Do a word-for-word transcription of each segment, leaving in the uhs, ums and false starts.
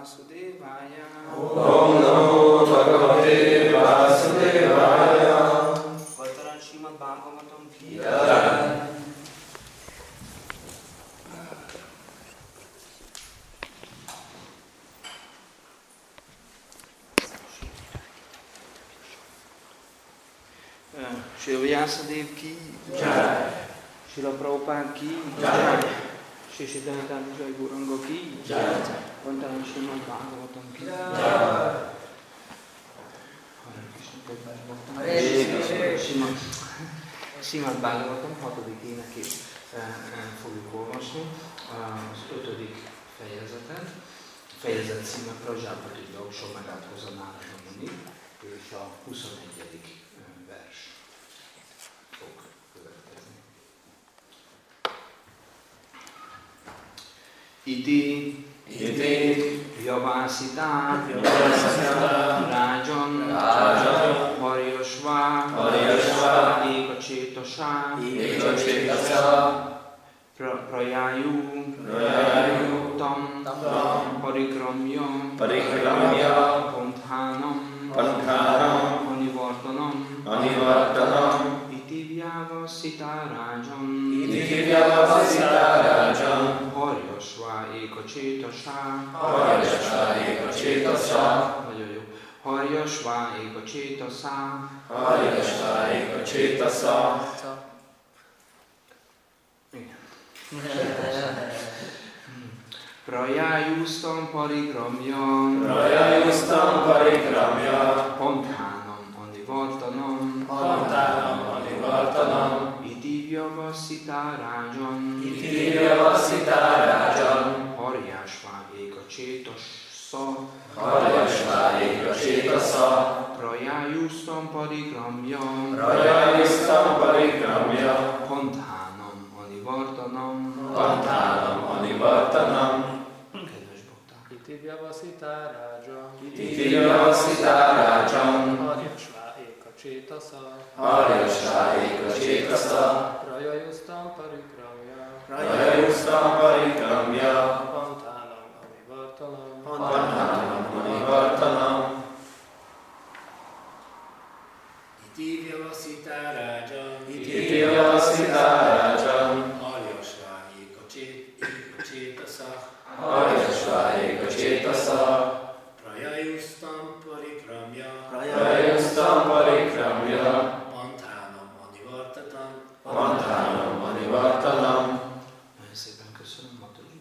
Vásudevaya. Om Namo Bhagavate Vásudevaya. Vataran Srimad Bhagavatam ki. Jai. Srila Vyasadeva ki. Jai. Srila Prabhupada ki. Jai. Sri Siddhanta Jai Gauranga ki. Jai. Vataran Srimad Bhagavatam ki. Jai. Srimad Bhagavatam hatodik énekét fogjuk olvasni, az ötödik fejezetet. A fejezet címe Prajapati Daksha Megátkozza Nárada Muni, és a huszonegyedik vers fog következni. Iti Iti Javasita Javasita Rajan Rajan Varjasva Varjasva Eka Csétasa Ekacsétasa Prajayu Prajayu Tam Tam Parikramya Parikramya Panthanam Panthanam Anivartanam Anivartanam Iti Vyavasita Rajan Iti Vyavasita Rajan Harjasva Eka Csétasa Harjasva Ekacsétasa Nagyon jó. Harjasva Eka Csétasa Harjasva Ekacsétasa Prajayustam parikramya Prajayustam Parikramya Panthanam Anivartanam Panthanam Anivartanam Iti Vyavasita Rajan Iti Vyavasita Rajan Harjasva Eka Csétasa Harjasva Ekacsétasa Prajayustam parikramya Prajayustam Parikramya Panthanam Anivartanam Panthanam Anivartanam Kedves bakták! Iti Vyavasita Raja Iti Vyavasita Rajan Harjasva Ekacsétasa Harjasva Ekacsétasa Prajayustam Parikramya Prajayustam Parikramya Panthanam Anivartanam Panthanam Anivartanam Iti Vyavasita Rajan Iti Vyavasita Rajan Harjasva Ekacsétasa Harjasva Ekacsétasa Prajayustam Parikramya Prajayustam Parikramya Panthanam Anivartatam Panthanam Anivartanam Nagyon szépen köszönöm, Mataji.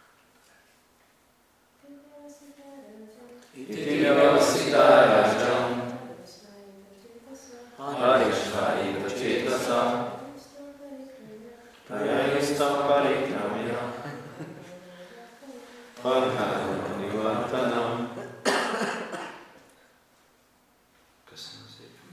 Iti Vyavasita Rajan Harjasva Ekacsétasa Prajayustam Parikramya Panthanam Anivartanam Köszönöm szépen.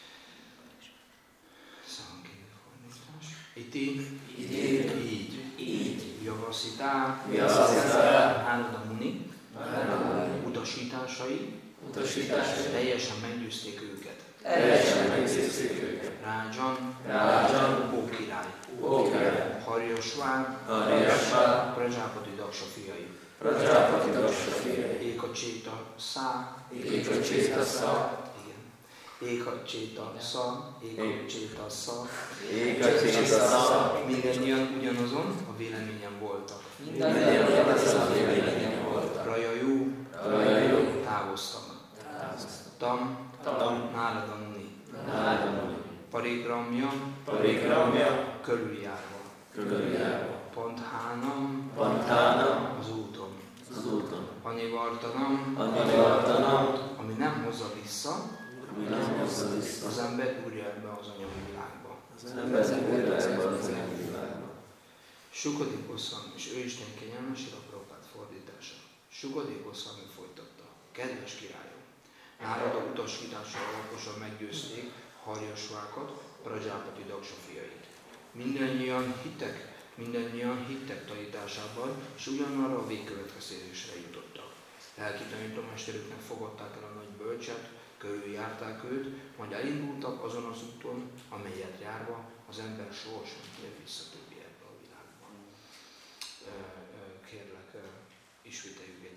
Szangény fordítás. Iti, Iti, így, így, Javasita, Vyavasita, Nárada Muni, utasításai, utasításai teljesen meggyőzték őket. teljesen meggyőzték őket. Rajan, Rajan, Ó király, Ókirály, Harjasva, Harjasva, Prajapati Daksha fiai, Prajapati Daksha fiai, Ekacséta Szá, Ekacsétasa, igen, Ekacséta Szá, Ekacséta Szá, Ekacsétasa, mindannyian ugyanazon a véleményen voltak. mindannyian ugyanazon a véleményen voltak. Rajajú, Rajajú, távoztak. távoztak. Tam, Tam, Nárada Muni, Nárada Muni, Parikramya, Parikramya, körüljárva. körüljárva. Panthanam, Panthanam, az úton. az úton. Anivartanam, Anivartanam, ami nem hozza vissza ami nem hozza vissza. az ember újra ebbe az anyagi világba. Az ember újra ebben az világban. Sukadév Goszvámi, és ő Isten kegyelmes, a Prabhupád fordítása. Sukadév Goszvámi folytatta. Kedves királyom, Nárada utasítással alaposan meggyőzték Harjasvákat, Prajapati Daksha fiait. Mindannyian hittek, mindannyian hittek tanításában, és ugyanarra a végkövetkeztetésre jutottak. Lelki tanítómesterüknek fogadták el a nagy bölcset, körüljárták őt, majd elindultak azon az úton, amelyet járva az ember sohasem tér vissza többi ebbe a világban. Kérlek, ismételjük együtt.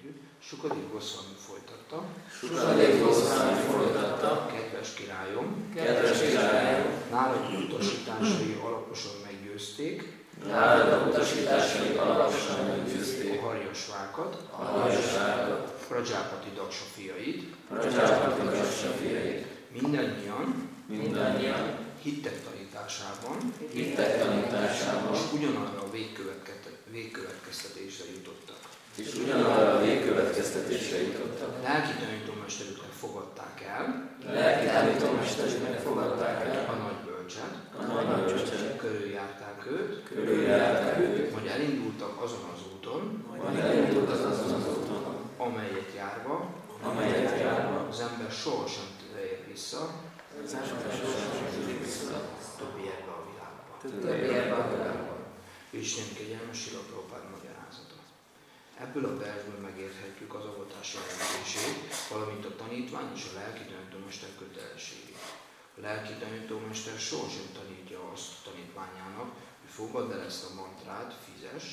Sukadev Goszvámi folytatta. Sukadev Goszvámi folytatta. Kedves királyom, Kedves királyom, Nárad utasításai alaposan meggyőzték Nárad utasításai alaposan a meggyőzték harjasvákat, a harjasvákat, Prajapati Daksa fiait, Prajapati Daksa fiait. mindannyian Mindannyian hittek tanításában, hittek tanításában, és ugyanarra a végkövetkezte- végkövetkeztetésre jutottak. és ugyanarra a végkövetkeztetésre jutottak. Lelki tanítómesterüknek fogadták el Lelki tanítómesterüknek fogadták a el nagy bölcset, a nagy bölcset, körüljárták őt, körüljárták őt, majd elindultak azon az úton, majd elindultak azon az úton, amelyet járva amelyet járva az ember sohasem tér vissza az ember sosem jutott vissza többi ebbe a világba. többé ebbe a világba. Isten kegyelmes Srila Prabhupád magyarázata. Ebből a versből megérthetjük az avatás jelentését, valamint a tanítvány és a lelki tanítómester kötelességét. A lelki tanítómester sohasem tanítja azt a tanítványának, hogy fogadd el ezt a mantrát, fizess,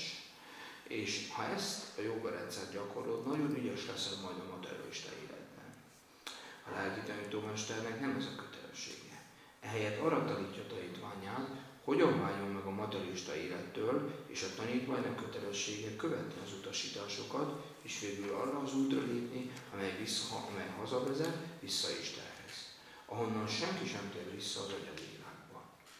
és ha ezt a jogarendszert gyakorlod, nagyon ügyes leszel majd a materialista életben. A lelki tanítómesternek nem ez a kötelessége. Ehelyett arra tanítja a tanítványát, hogyan váljon meg a materialista élettől, és a tanítványnak kötelessége követni az utasításokat, és végül arra az útra lépni, amely, vissza, amely hazavezet vissza Istenhez, ahonnan senki sem tér vissza az anyagi világba.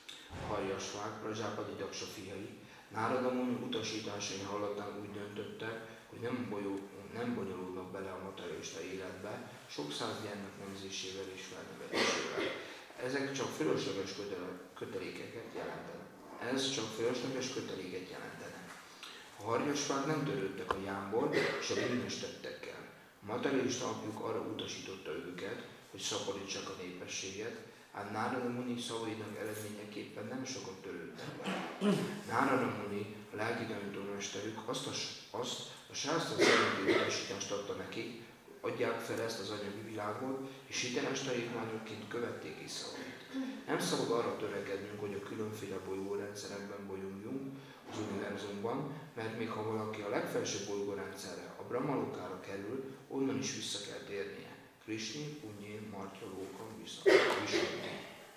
A harjasvák, Prajapati Daksa fiai, Nárada Muni utasításai hallatán úgy döntöttek, hogy nem, bolyó, nem bonyolulnak bele a materialista életbe, sok száz gyermek nemzésével és felnevelésével. Ezek csak fölösleges kötelékeket jelentenek. Ez csak fölösleges köteléket jelentenek. A harjasvák nem törődtek a jámbor és a bűnös tettekkel. A materialista apjuk arra utasította őket, hogy szaporítsák a népességet, ám Nárada Muni szavainak eredményeképpen nem sokat törődtek vele. Nárada Muni, a lelki tanítómesterük azt a, azt a sásztra szerinti utasítást adta nekik, adják fel ezt az anyagi világot, és hiteles tanítványokként követték is szavait. Nem szabad arra törekednünk, hogy a különféle bolygórendszerekben bolyongjunk az univerzumban, mert még ha valaki a legfelsőbb bolygórendszerre, a Brahmalokára kerül, onnan is vissza kell térnie. Krishni, Punyi, Martya, Lóka, Vishnuni.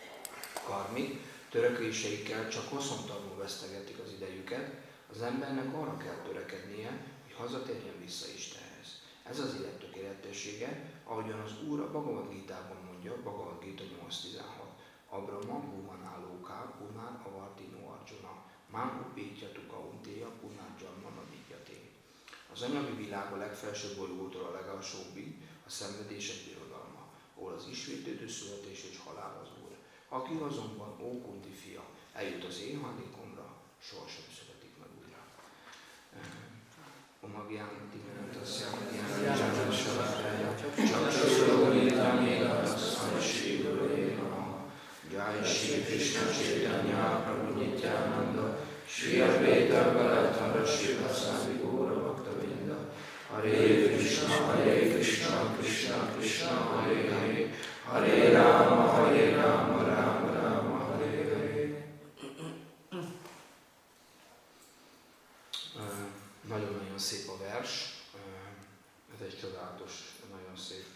Karmik törekvéseikkel csak haszontalanul vesztegetik az idejüket, az embernek arra kell törekednie, hogy hazatérjen vissza Istenhez. Ez az élet tökéletessége, ahogyan az Úr a Bhagavad Gitában mondja, Bhagavad Gita nyolc tizenhat. Abrahma, Bhuvan Aloká, Punár, Avartino Arjuna, Mám Upétya Tuka Untéja, Punár Janma Navigyati. Az anyagi világ a legfelsőbb bolygótól a legalsóbbig, a szenvedések birodalma, ahol az ismétlődő születés és halál az Úr. Aki azonban, ó Kunti fia, eljut az én hajlékomra, sohasem születik meg újra. Omagyánti mentasya, Gyánasavarája, Csakcsasorogitáménataszanasíduréna, Jai Shri Krishna Chaitanya Prabhu Nityananda, Shri Advaita Galatara Shri Vasami Gaura Bhaktavinda, Hare Krishna, Hare Krishna, Krishna Krishna, Hare Hare, Hare Rama, Hare Rama, Rama Rama, Hare Hare. Nagyon-nagyon szép a vers, ez egy csodálatos, nagyon szép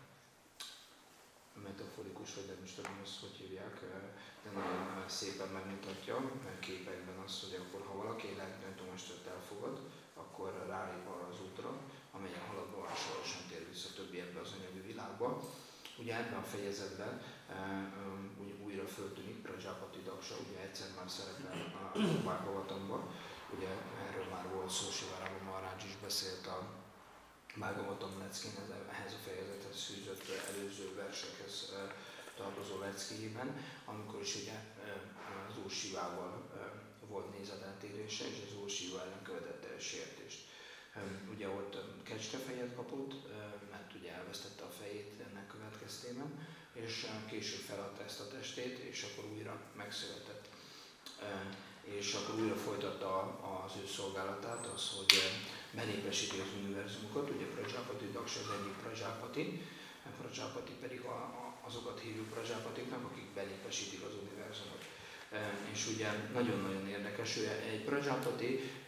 metaforikus, vagy nem is tudom, azt hogy hívják, de nagyon szépen megmutatja képekben azt, hogy akkor ha valaki egy lelkitanító-mestert elfogad, akkor rálép arra az útra, amelyen haladva sohasem tér vissza többi ebbe az anyagi világba. Ugye ebben a fejezetben újra föltűnik Prajapati Daksa, ugye egyszer már szerepel a Bhagavatamban, ugye erről már volt szó, Sivarama Maharaj is beszélt a Bhagavatam leckén, ehhez a fejezethez fűzött előző versekhez tartozó leckéjében, amikor is ugye az Úr Sivával volt nézeteltérése, és az Úr Siva ellen követett el sértést. Ugye ott kecskefejet kapott, mert ugye elvesztette a fejét ennek következtében, és később feladta ezt a testét, és akkor újra megszületett. És akkor újra folytatta az ő szolgálatát, az, hogy benépesíti az univerzumokat. Ugye Prajapati Daksa az egyik Prajapati, Prajapati pedig a, a, azokat hívjuk Prajapatiknak, akik benépesítik az univerzumot. És ugye nagyon-nagyon érdekes, hogy egy Prajapati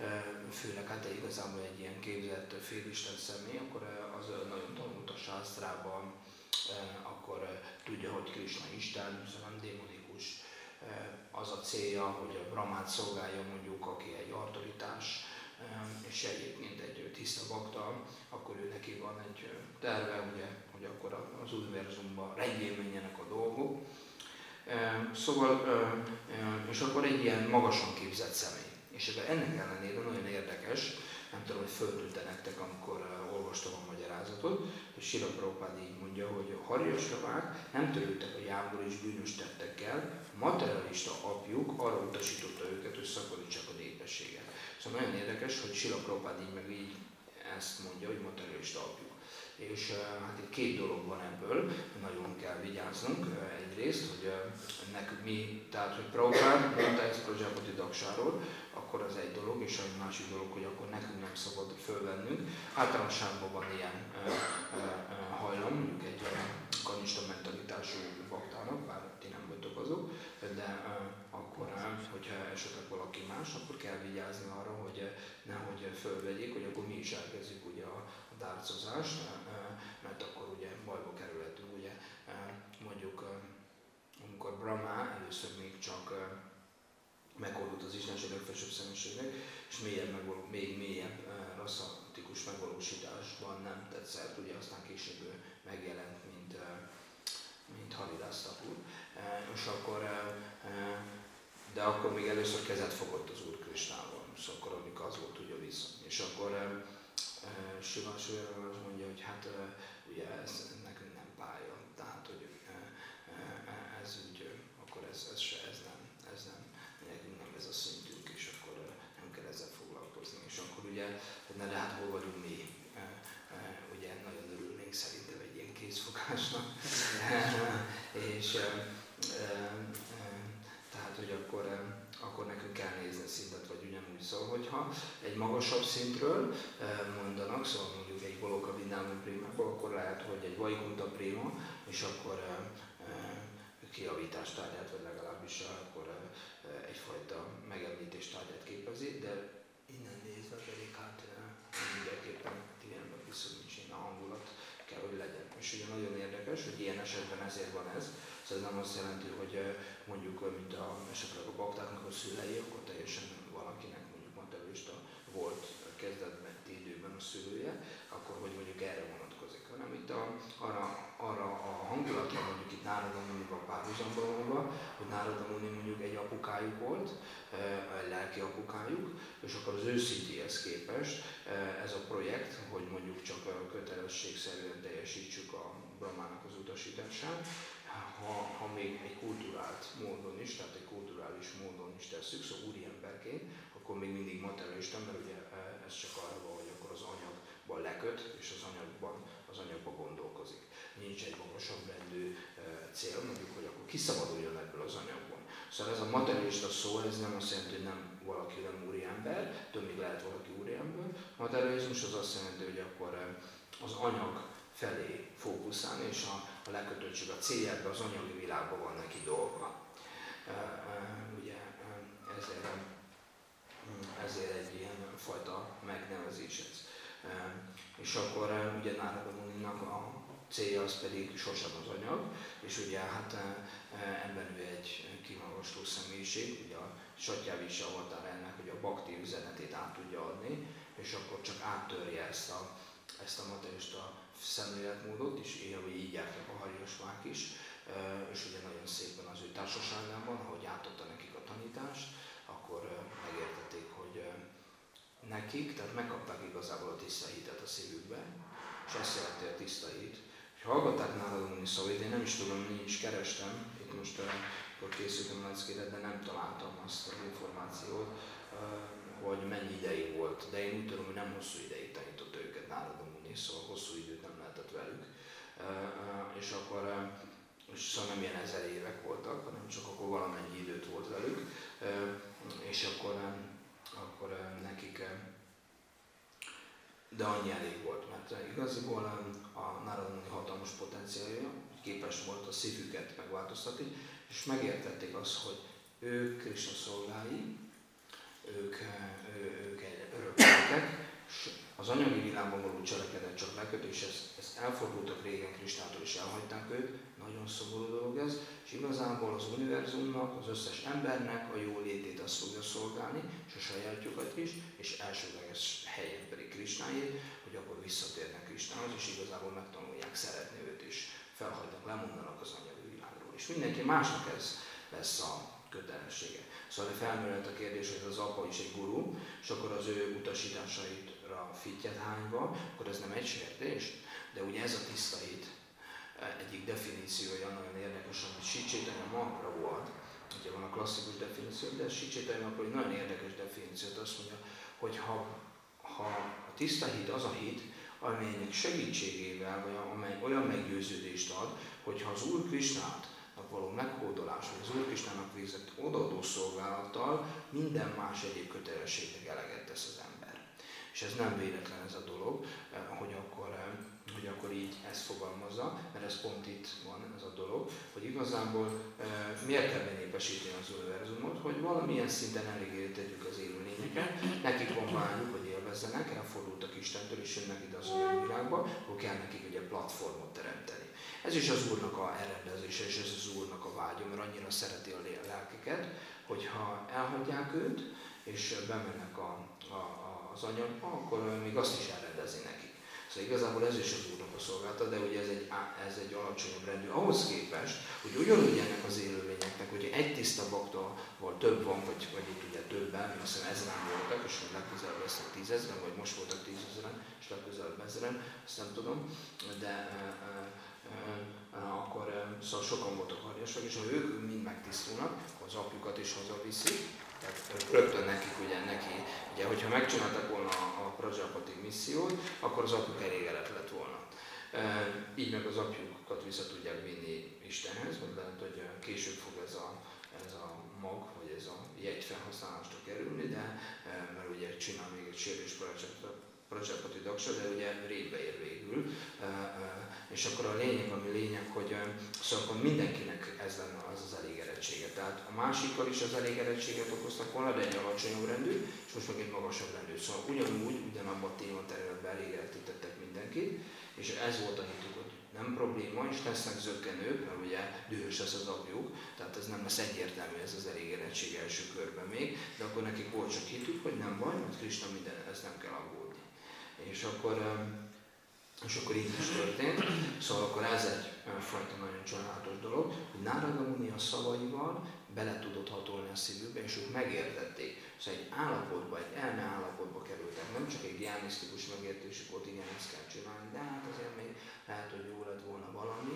főleg hát igazából egy ilyen képzett félisten személy, akkor az nagyon tanult a sásztrában, akkor tudja, hogy Krisna Isten, szóval nem démonikus. Az a célja, hogy a Brahmát szolgálja mondjuk, aki egy autoritás, és egyébként egy tiszta bakta, akkor ő neki van egy terve, ugye, hogy akkor az univerzumban rendjén menjenek a dolgok. Szóval, és akkor egy ilyen magasan képzett személy. És ennek ellenére nagyon érdekes, nem tudom, hogy föltűnt nektek, amikor olvastam a magyarázatot, hogy Srila Prabhupád így mondja, hogy a Harjasravák nem törődtek a jámbor és bűnös tettekkel, materialista apjuk arra utasította őket, hogy szaporítsák a népességet. Szóval nagyon érdekes, hogy Srila Prabhupád így meg így ezt mondja, hogy materialista apjuk. És hát itt két dolog van ebből, nagyon kell vigyáznunk. Egyrészt, hogy nekünk mi, tehát hogy Prabhupád mondta ezt Prajapati Daksáról, akkor az egy dolog, és egy másik dolog, hogy akkor nekünk nem szabad fölvennünk. Általánosságban van ilyen ö, ö, ö, hajlam, mondjuk egy kanista mentalitású baktának, bár ti nem vagytok azok, de ö, akkor, hogyha esetleg valaki más, akkor kell vigyázni arra, hogy nehogy fölvegyék, hogy akkor mi is elkezdjük ugye a dárcozást, mert akkor ugye bajba kerülhetünk, ugye mondjuk amikor Brahma először még csak megoldott az istenség legfelsőbb személyiségnek, és mélyebb megvaló, még mélyebb rasszatikus megvalósításban nem tetszett, ugye aztán később megjelent, mint, mint Haridász Thakur, és akkor, de akkor még először kezet fogott az Úr Krisnával, és akkor amikor az volt ugye vissza. És akkor Srila Srila azt mondja, hogy hát ugye ez nekünk nem pálya, tehát hogy ez úgy, akkor ez, ez se, ez nem, ez nem, nekünk nem ez a szintünk, és akkor nem kell ezzel foglalkozni. És akkor ugye, na de hát hol vagyunk mi? Ugye nagyon örülnénk szerintem egy ilyen kézfogásnak. És tehát, hogy akkor, akkor nekünk kell nézni a szintet, vagy ugyanúgy. Szóval, hogyha egy magasabb szintről mondanak, szóval mondjuk egy Goloka Vrindavan Prémából, akkor lehet, hogy egy Vaikunta Préma, és akkor kiavítás tárgyát, vagy legalábbis akkor egyfajta megemlítés tárgyát képezi, de innen nézve pedig hát mindenképpen ilyenben viszont nincs ilyen a hangulat kell, hogy legyen. És ugye nagyon érdekes, hogy ilyen esetben ezért van ez, szóval ez nem azt jelenti, hogy mondjuk, mint a, esetleg a baktáknak a szülei, akkor teljesen valakinek mondjuk materialista volt kezdetben időben a szülője, akkor hogy mondjuk erre vonatkozik, hanem itt a, arra, arra a hangulatra mondjuk itt Nárada Munival párhuzamba vonva, hogy Nárada Muni mondjuk egy apukájuk volt, egy lelki apukájuk, és akkor az ő szintéhez képest ez a projekt, hogy mondjuk csak kötelességszerűen teljesítsük a Brahmának az utasítását, ha, ha még egy kulturált módon is, tehát egy kulturális módon is tesszük, szóval úriemberként, akkor még mindig materialista, mert ugye ez csak arra van, hogy akkor az anyagban leköt, és az anyagban, az anyagban gondolkozik. Nincs egy magasabb rendű cél, mondjuk, hogy akkor kiszabaduljon ebből az anyagból. Szóval ez a materialista szó, ez nem azt jelenti, hogy nem valaki nem úriember, de még lehet valaki úriember. Materializmus az azt jelenti, hogy akkor az anyag felé fókuszálni, és a, a lekötöttség, a céljában, az anyagi világban van neki dolga. Ugye ezért, ezért egy ilyen fajta megnevezés ez. És akkor ugye Nárada Muninak a célja az pedig sosem az anyag, és ugye hát ebben ő egy kimagasló személyiség, ugye a Satyavisa avatár ennek, hogy a bhakti üzenetét át tudja adni, és akkor csak áttörje ezt a, ezt a materialista szemléletmódot, és így, így jártak a Harjasvák is, és ugye nagyon szépen az ő társaságában, ahogy átadta nekik a tanítást, akkor megértették, hogy nekik, tehát megkapták igazából a tiszta hitet a szívükbe, és ezt jelenti a tiszta hit. És hallgatták Nárada Muni szavait, én nem is tudom, én is kerestem, itt most akkor készültem leckére, de nem találtam azt az információt, hogy mennyi ideig volt, de én úgy tudom, hogy nem hosszú ideig tanított őket Nárada Muni, szóval hosszú időt nem lehetett velük. És akkor, és szóval nem ilyen ezer évek voltak, hanem csak akkor valamennyi időt volt velük, és akkor, akkor nekik, de annyi elég volt, mert igazából a Nárada Muni hatalmas potenciálja, képes volt a szívüket megváltoztatni, és megértették azt, hogy ők Krisna szolgái, ők, ő, ők egy örököltek, az anyagi világban való cselekedet csak leköt, és ezt, ezt elfordultak régen Krisnától, és elhagyták őt, nagyon szomorú dolog ez, és igazából az univerzumnak, az összes embernek a jó létét azt fogja szolgálni, és a sajátjukat is, és elsődleges helyén pedig Krisnáét, hogy akkor visszatérnek Krisnához, és igazából megtanulják szeretni őt is, felhagynak, lemondanak az anyagi világról, és mindenki másnak ez lesz a kötelessége. Szóval felmerült a kérdés, hogy az apa is egy guru, és akkor az ő utasításaitra fittyet hányva, akkor ez nem egy sértés, de ugye ez a tiszta hit egyik definíciója nagyon érdekes, amit Sri Chaitanya Mahaprabhu, ugye van a klasszikus definíció, de Sri Chaitanya Mahaprabhu egy nagyon érdekes definíciót azt mondja, hogy ha, ha a tiszta hit az a hit, amelynek segítségével, vagy amely olyan meggyőződést ad, hogyha az Úr Krisnát való meghódolás, vagy az Úr Krisnának végzett odaadó szolgálattal minden más egyéb kötelességnek eleget tesz az ember. És ez nem véletlen ez a dolog, hogy akkor, hogy akkor így ezt fogalmazza, mert ez pont itt van ez a dolog, hogy igazából miért kell benépesíteni az univerzumot, hogy valamilyen szinten eléggé tegyük az élőlényeket, nekik van vágyuk, hogy élvezzenek, elfordultak Istentől és jönnek ide az olyan világba, akkor kell nekik ugye platformot teremteni. Ez is az Úrnak a elrendezése, és ez az Úrnak a vágya, mert annyira szereti a lelkeket, hogyha elhagyják őt, és bemennek a, a, a, az anyagba, akkor még azt is elrendezni nekik. Szóval igazából ez is az Úrnak a szolgálata, de ugye ez egy, ez egy alacsonyabb rendű. Ahhoz képest, hogy ugyanúgy ennek az élőlényeknek, hogyha egy tiszta baktaval több van, vagy, vagy itt ugye többen, azt hiszem ezren voltak, és még legközelebb lesznek tízezren, vagy most voltak tízezren, és legközelebb ezren, ezt nem tudom, de akkor szóval sokan voltak harjasak, és ha ők mind megtisztulnak, akkor az apjukat is hazaviszik, tehát rögtön nekik, ugye neki, ugye, hogyha megcsináltak volna a, a Prajapati missziót, akkor az apjuk elégedett lett volna. E, így meg az apjukat vissza tudják vinni Istenhez, vagy lehet, hogy később fog ez a, ez a mag, vagy ez a jegy felhasználásra kerülni, de mert ugye csinál még egy sérülés Prajapati Daksa, de ugye rétbe ér végül. És akkor a lényeg, ami lényeg, hogy szóval akkor mindenkinek ez lenne az az elégedettsége. Tehát a másikkal is az elégedettséget okoztak volna, de egy alacsonyabb rendű, és most meg egy magasabb rendű. Szóval ugyanúgy, ugyanabban a tématerületben elégedettettek mindenkit, és ez volt a hitük, hogy nem probléma, és lesznek zökkenők, mert ugye dühös lesz az apjuk, tehát ez nem lesz egyértelmű ez az elégedettség első körben még, de akkor nekik volt csak hitük, hogy nem baj, mert Krisna minden, ez nem kell aggódni. És akkor És akkor így is történt. Szóval akkor ez egy fajta nagyon csodálatos dolog, hogy Nárada Muni a szavaival bele tudott hatolni a szívükbe, és ők megértették. Szóval egy állapotba, egy elme állapotba kerültek. Nem csak egy giánisztikus megértésük volt, igen, ezt kell csinálni, de hát azért még lehet, hogy jó lett volna valami,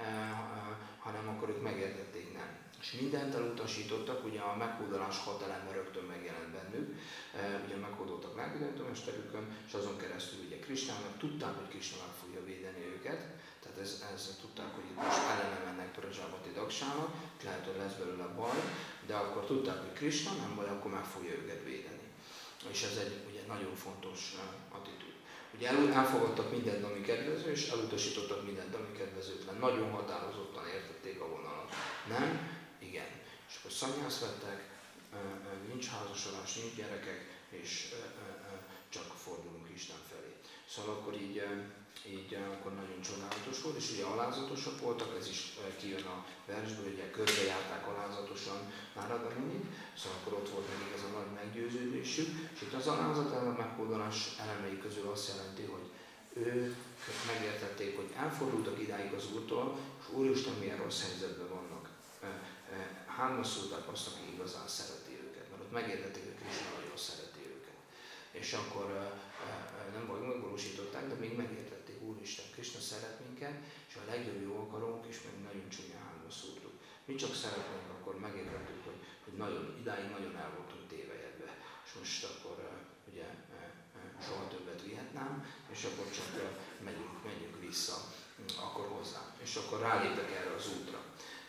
hanem akkor ők megértették, nem. És mindent elutasítottak, ugye a meghódolás hat eleme rögtön megjelent bennük, ugye meghódoltak lelkidöntömesterükön, és azon keresztül ugye Krisnának, tudták, hogy Krisna meg fogja védeni őket, tehát ez, ez tudták, hogy itt most ellene mennek Prajapati Daksának, lehet, hogy lesz belőle baj, de akkor tudták, hogy Krisna nem baj, akkor meg fogja őket védeni. És ez egy ugye nagyon fontos attitűd. Ugye el, elfogadtak mindent, ami kedvező, és elutasítottak mindent, ami kedvezőtlen. Nagyon határozottan értették a vonalat. Nem? Igen. És akkor szanyász vettek, nincs házasodás, nincs gyerekek, és csak fordulunk Isten felé. Szóval akkor így, így akkor nagyon csodálatos volt, és ugye alázatosak voltak, ez is kijön a versből, ugye körbejárták alázatosan Nárada Munit, szóval akkor ott volt nekik ez a nagy meggyőződésük, és itt az alázat a meghódolás elemei közül azt jelenti, hogy ők megértették, hogy elfordultak idáig az Úrtól, és Úristen milyen rossz helyzetben vannak. Hárma szólták azt, aki igazán szereti őket, mert ott megértették, hogy Krisna nagyon szereti őket. És akkor nem vagy megvalósították, de még megértették, Úristen, Krisna szeret minket, és a legjobb jó akarunk, és meg nagyon csúnya hárma szúrtuk. Mi csak szeretnénk, akkor megértettük, hogy, hogy nagyon, idáig nagyon el voltunk tévejedve. És most akkor ugye soha többet vihetnám, és akkor csak megyünk, megyünk vissza akkor hozzá. És akkor rálépek erre az útra.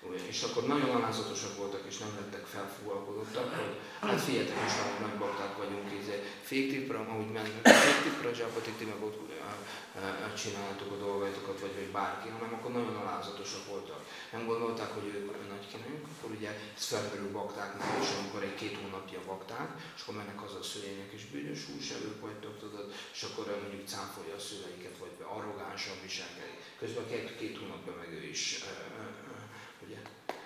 És akkor nagyon alázatosak voltak, és nem lettek felfúvalkodottak, hogy hát figyeljetek, most már nagy bakták vagyunk, féktipra, ahogy mennek, féktipra, zsápatik, ti meg ott csináljátok a dolgaitokat, vagy, vagy bárki, hanem akkor nagyon alázatosak voltak. Nem gondolták, hogy ők nagy kinek, akkor ugye ez felmerül baktáknál, és amikor egy két hónapja bakták, és akkor mennek haza a szüleinek, és bűnös húsevők vagytok, tudod, és akkor mondjuk cáfolja a szüleiket, vagy arrogánsan viselkedik. Közben két, két hónapja meg ő is, ugye?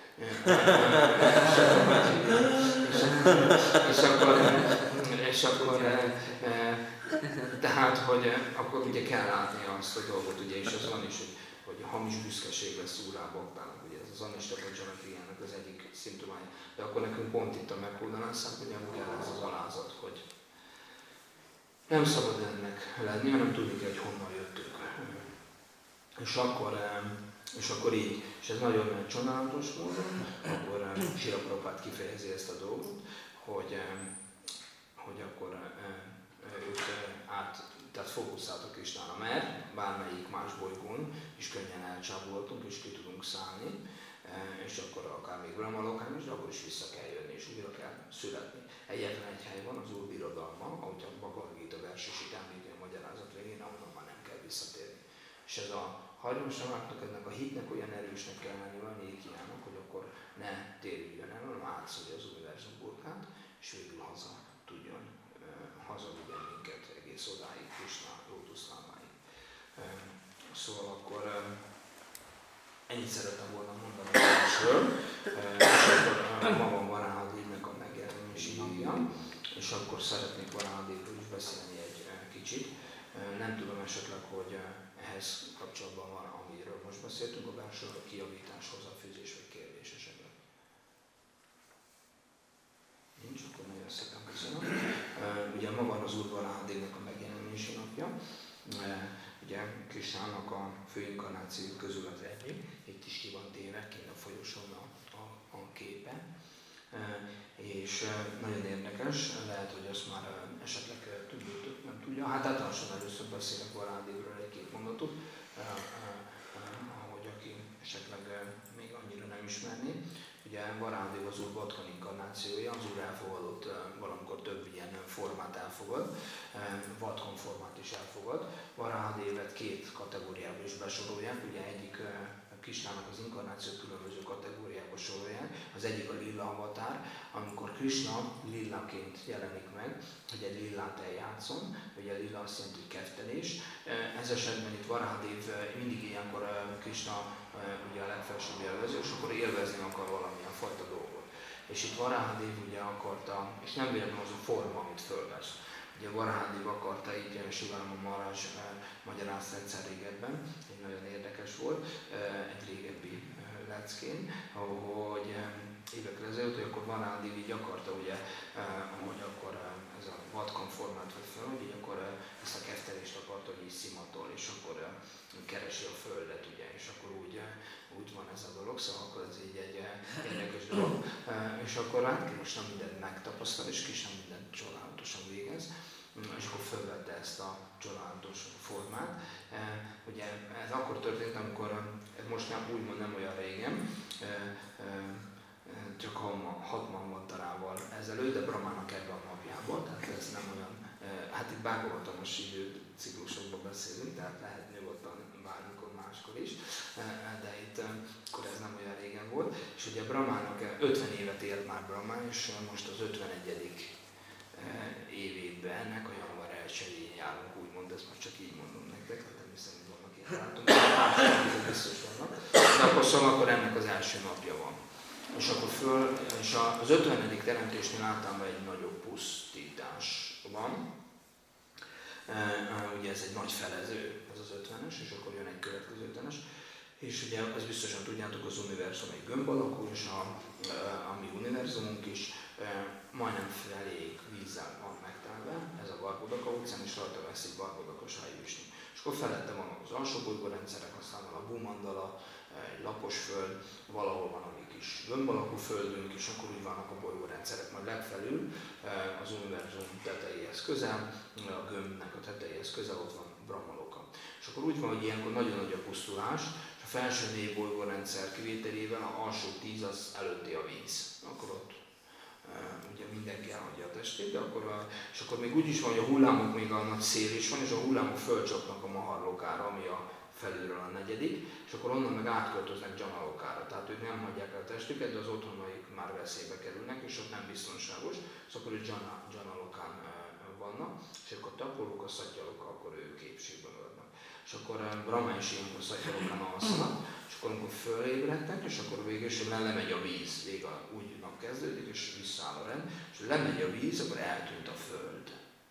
és akkor, és akkor tehát, hogy akkor ugye kell látni azt a dolgot, ugye, és az van is, hogy, hogy hamis büszkeség lesz úrrá baktának, ugye ez az anista geometriának az egyik szimptomája. De akkor nekünk pont itt a meghódanásság, hogy nem kell ez az alázat, hogy nem szabad ennek lenni, hanem tudni kell, hogy honnan jöttünk. És akkor, és akkor így, és ez nagyon csodálatos módon, akkor Srila Prabhupád kifejezi ezt a dolgot, hogy, hogy akkor ők át, tehát fókuszáltak Krisnára, mert bármelyik más bolygón is könnyen elcsávoltunk, és ki tudunk szállni, és akkor akár még Brahmalokán is, de akkor is vissza kell jönni, és újra kell születni. Egyetlen egy hely van, az Úr birodalma, ahogy a Bhagavad Gita versesít említi a magyarázat végén, ahonnan már nem kell visszatérni. És ez a hajlamosságnak, ennek a hitnek olyan erősnek kell lenni, olyan ékiának, hogy akkor ne térüljön el, hanem átszolja az univerzum burkát, és végül haza tudjon, hazavigyen minket egész odáig, Krishna lótuszlámáig. Szóval akkor ennyit szerettem volna mondani a versről, és akkor ma van Varahadévnek a megjelenési napja, és akkor szeretnék Varahadévről is beszélni egy kicsit. Nem tudom esetleg, hogy ehhez kapcsolatban van, amiről most beszéltünk, a versről, a kijavítás, hozzáfűzés vagy kérdés esetleg. Nincs, akkor nagyon szépen köszönöm. Ugye ma van az Úr Varahadévnek a megjelenési napja. Ugye Krishnának a főinkarnációk közül az egyik, itt is ki van téve, kint a folyosón a, a, a képe. És nagyon érdekes, lehet, hogy azt már esetleg tudjátok, nem tudja. Hát általánosan először beszélek Varahadévről egy-két mondatot, ahogy aki esetleg még annyira nem ismerné. Ugye Varahadév az Úr Vatkan inkarnációja, az Úr elfogadott valamikor több ilyen formát elfogad, Vatkan formát is elfogad. Varahadévet két kategóriába is besorolják, ugye egyik Krishnának az inkarnáció különböző kategóriába sorolják. Az egyik a lilla avatár, amikor Krishna lillaként jelenik meg, hogy egy lillát eljátszon, ugye a lilla azt jelenti, hogy keftelés. Ez esetben itt Varahadév mindig ilyenkor Krishna ugye a legfelsőbb élvező, és akkor élvezni akar valamilyen fajta dolgot. És itt Varahadév ugye akarta, és nem véletlenül az a forma, amit fölvesz. Ugye Varahadév akarta, így Sivalama Maharaj magyarázta egyszer régebben, egy nagyon érdekes volt, egy régebbi leckén, hogy évekre ezelőtt, hogy akkor Varahadév így akarta, ugye, hogy akkor ez a Vatkan formát vett fel, hogy így akkor ezt a keftelést akarta, hogy így szimatol, és akkor keresi a földet, ugye, és akkor úgy, úgy van ez a dolog, szóval akkor ez így egy érdekes dolog. És akkor hát Krishna mindent megtapasztal, és Krishna mindent csodálatosan végez, és akkor fölvette ezt a csodálatos formát. Ugye ez akkor történt, amikor, ez most nem úgymond nem olyan régen, csak hatvan vaddarával ezelőtt, de Brahmának ebben a napjában, tehát ez nem olyan, hát itt bágolhatalmas időciklusokban beszélünk, tehát lehet nyugodtan bármikor máskor is, de itt akkor ez nem olyan régen volt, és ugye Brahmának ötven évet élt már Brahma, és most az ötvenegyedik évében ennek a január elsején járunk, úgymond, ezt most csak így mondom nektek, hát nem hiszem, hogy vannak ilyen látunk, más biztos vannak, de akkor szóval akkor ennek az első napja van. És akkor föl, és az ötvenedik teremtésnél általában egy nagyobb pusztítás van. Ugye ez egy nagy felező, ez az ötvenes, és akkor jön egy következő ötvenes. És ugye ezt biztosan tudjátok, az univerzum egy gömb alakú, és a, a mi univerzumunk is majdnem feléig vízzel van megtelve, ez a Barbodaka óceán, és rajta veszik Barbodaka Sájvisni. És akkor felette vannak az alsó bolygórendszerek, aztán van a Bhumandala, egy lapos föld, valahol van a mi kis gömb alakú földünk, és akkor úgy vannak a bolygórendszerek, majd legfelül az univerzum tetejéhez közel, a gömbnek a tetejéhez közel, ott van Brahmaloka. És akkor úgy van, hogy ilyenkor nagyon nagy a pusztulás, és a a felső négy bolygórendszer kivételével a alsó tíz az előtti a víz. Akkor ott ugye mindenki elhagyja a testét, de akkor a, és akkor még úgy is van, hogy a hullámok még a nagy szél is van, és a hullámok fölcsapnak a Maharlokára, ami a felülről a negyedik, és akkor onnan meg átköltöznek Janalokára. Tehát ők nem hagyják el a testüket, de az otthonaik már veszélybe kerülnek, és ott nem biztonságos, és akkor ők Janalokán vannak, és akkor a tapolók, a szattyalok, akkor ők képségben vannak. És akkor Brahma is ilyenkor szattyalokán alszanak, és akkor amikor fölébrednek, és akkor végül is lemegy a víz, végig úgy nap kezdődik, és visszaáll a rend, és lemegy a víz, akkor eltűnt a föld.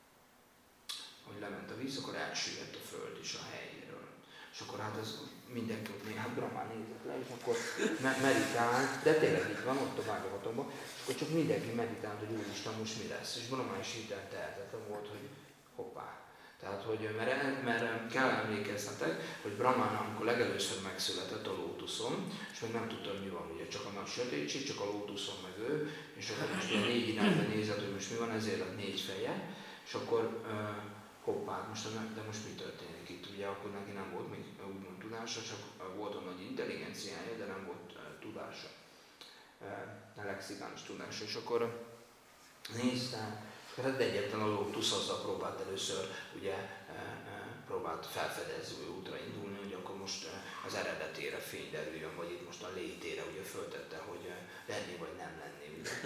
Ahogy lement a víz, akkor elsüllyedt a föld is a helyéről. És akkor hát ez mindenki ott néha, hát Brahmán nézett le, és akkor me- meditál, de tényleg így van, ott a válogatóban, és akkor csak mindenki meditált, hogy úristen, most mi lesz. És Brahmán is hitelt tehetetlen volt, hogy hoppá. Tehát, hogy, mert, mert kell emlékeznetek, hogy Brahmán, amikor legelőször megszületett a lótuszon, és még nem tudta, hogy mi van, ugye csak a nagy sötétség, csak a lótuszon meg ő, és akkor most ugye négy irányban nézett, hogy most mi van, ezért a négy feje, és akkor uh, hoppá, most, de most mi történik itt? Ugye akkor neki nem volt még úgymond tudása, csak volt a nagy intelligenciája, de nem volt uh, tudása, uh, lexikális tudása, és akkor nézte, hát egyetlen a lótusz azzal próbált először, ugye, próbált felfedező útra indulni, hogy akkor most az eredetére fény derüljön, vagy itt most a létére ugye föltette, hogy lenni vagy nem lenni. Ugye.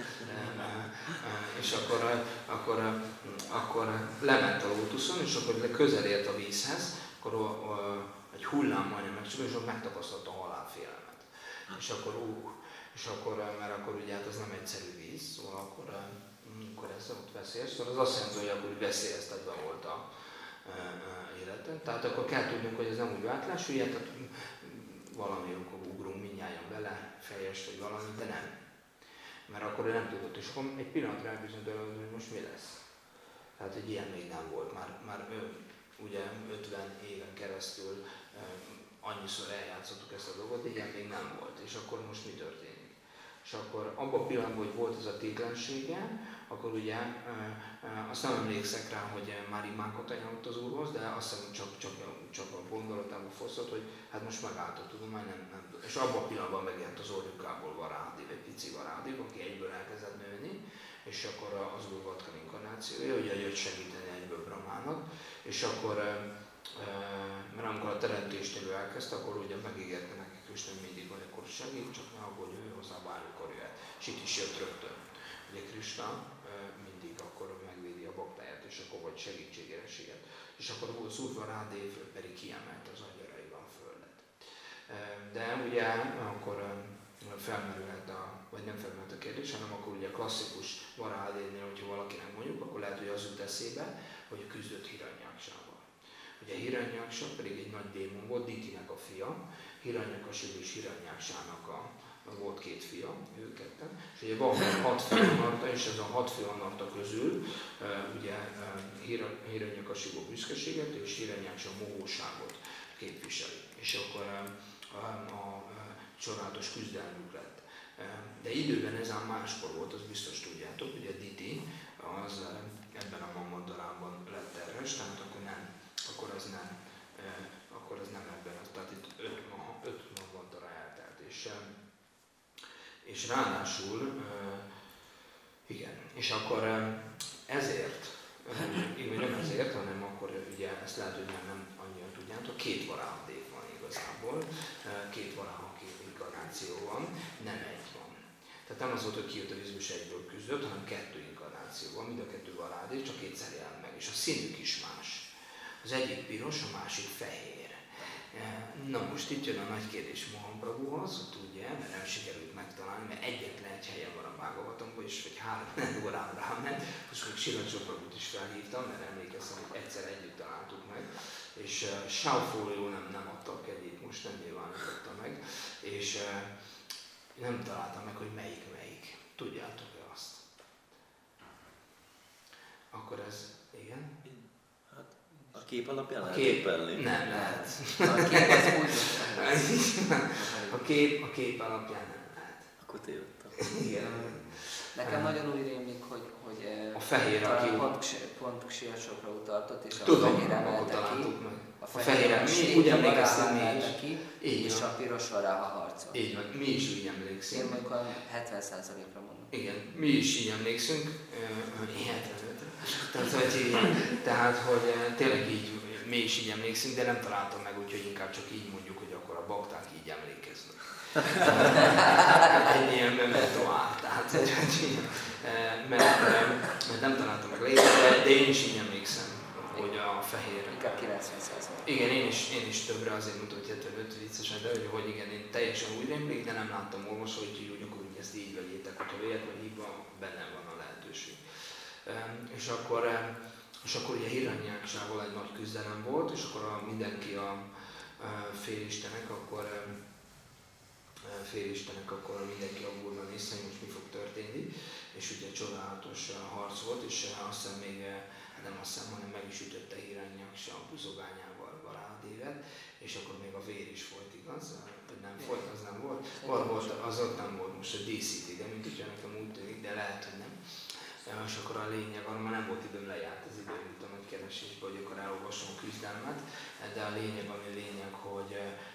És akkor, akkor, akkor lement a lótuszon, és akkor közel ért a vízhez, akkor egy hullám majdnem megcsukott, és akkor megtapasztalta a halálfélelmet. És akkor, ú, és akkor, mert akkor ugye hát az nem egyszerű víz, szóval akkor akkor ez ott veszélyes, szóval az azt jelenti, hogy akkor veszélyeztetve volt a e, e, életen. Tehát akkor kell tudnunk, hogy ez nem úgy váltlású, ilyet, tehát valami, akkor ugrunk mindnyájan bele, fejes vagy valami, de nem. Mert akkor ő nem tudott, és akkor egy pillanatra elbizonyult, hogy most mi lesz. Tehát egy ilyen még nem volt. Már, már ő, ugye ötven éven keresztül e, annyiszor eljátszottuk ezt a dolgot, de ilyen még nem volt. És akkor most mi történik? És akkor abban a pillanatban, hogy volt ez a tétlensége, akkor ugye azt nem emlékszek rá, hogy már imákat ajánlott az Úrhoz, de azt hiszem csak, csak, csak a gondolatában fosztott, hogy hát most megállt a tudomány, nem, nem. És abban a pillanatban megjelent az orjukából Varádi, egy pici Varádi, aki egyből elkezdett nőni, és akkor az Úr Vatkán inkarnációja, ugye jött segíteni egyből Brahmának, és akkor, mert amikor a teremtést ő elkezdte, akkor ugye megígérte nekik Krishna mindig, hogy akkor segít, csak ne aggódj, ő hozzá bármikor jöhet. És itt is jött rögtön. Ugye Krishna mindig akkor megvédi a baktáját, és akkor vagy segítségére siet. És akkor az Úr Varádév pedig kiemelt az angyalaiban földet. De ugye akkor felmerülhet a, vagy nem felmerült a kérdés, hanem akkor ugye a klasszikus Varádévnél, hogyha valakinek mondjuk, akkor lehet, hogy az jut eszébe, hogy küzdött Hiranyáksával. Ugye Hiranyáksa pedig egy nagy démon volt, Ditinek a fia, Hiranyakasipu és Hiranyáksának a volt két fia, ők ketten, és ugye van hat főanarta, és ez a hat főanarta közül ugye Hiranyakasipu büszkeséget és Hiranyáksa mohóságot képviseli. És akkor a, a csodálatos küzdelmük lett. De időben ez ám máskor volt, az biztos tudjátok, ugye Diti az ebben a Manvantarában lett terhes, tehát akkor nem, akkor az nem, akkor az nem ebben, tehát itt öt, öt Manvantara eltelt. És, és ráadásul, igen, és akkor ezért, így nem ezért, hanem akkor ugye ezt lehet, hogy nem, nem annyian tudjátok, két Varádév van igazából, két Varáha, két inkarnáció van, nem egy van. Tehát nem az volt, hogy kijött a vízből és egyből küzdött, hanem kettő inkarnáció van, mind a kettő Varádév, csak kétszer jelent meg, és a színük is más. Az egyik piros, a másik fehér. Na most itt jön a nagy kérdés Mohan Prabhuhoz, tudja, mert nem sikerült megtalálni, mert egyetlen egy helyen van a Bhagavatamban, és vagy három órán ráment, most még Srila Prabhut is felhívtam, mert emlékeztem, hogy egyszer együtt találtuk meg, és uh, Sáufólió nem, nem adta a kedvét, most nem nyilvánította meg, és uh, nem találtam meg, hogy melyik melyik. Tudjátok-e azt? Akkor ez, igen? A kép alapján lehet kép, tippelni? Nem lehet. A kép az úgy a, kép, a kép alapján nem lehet. Akkor tévedtem. Igen. Nekem nagyon úgy rémlik, hogy, hogy a fehér, aki pont, pont Ksila Chopra utaltott, és a tudom, fehér akkor emelte ki. találtuk meg. A fehéren, fehér mi úgy emlékeztünk mi is. ki, Így és van. a piros varráha harcol. Így van, mi is úgy Én emlékszünk. mondjuk a hetven százalékra mondom. Igen, mi is így emlékszünk, ö, én hetvenötre. Tehát, hogy, tehát, hogy tényleg így, mi is így emlékszünk, de nem találtam meg, úgyhogy inkább csak így mondjuk, hogy akkor a bakták így emlékeznek. Egy ilyen memento áll, tehát, hogy, mert, mert nem találtam meg létre, de, de én is így emlékszem, hogy a fehér... Inkább kilencven százalék. Igen, én is, én is többre azért mondtam, hogy hetvenöt viccesen, de hogy, hogy igen, én teljesen úgy rémlik, de nem láttam olvasva, úgyhogy úgy, akkor ezt így vegyétek, hogyha véletlenül hívva, benne van a lehetőség. És akkor, és akkor ugye Hiranyáksával egy nagy küzdelem volt, és akkor a, mindenki a, a félistenek, akkor félistenek, akkor mindenki abból nézte, hogy most mi fog történni, és ugye csodálatos harc volt, és azt hiszem még, nem azt hiszem, hanem meg is ütötte Hiranyaksa a buzogányával Varahadévet, és akkor még a vér is folyt, igaz? Hogy nem folyt, az nem volt? Val volt, az ott nem volt most a díszíti, de mint hogyha nekem úgy tűnik, de lehet, hogy nem. És akkor a lényeg, arra már nem volt időm, lejárt az időm itt a nagy keresésbe, hogy akkor elolvasom a küzdelmet, de a lényeg, ami lényeg, hogy,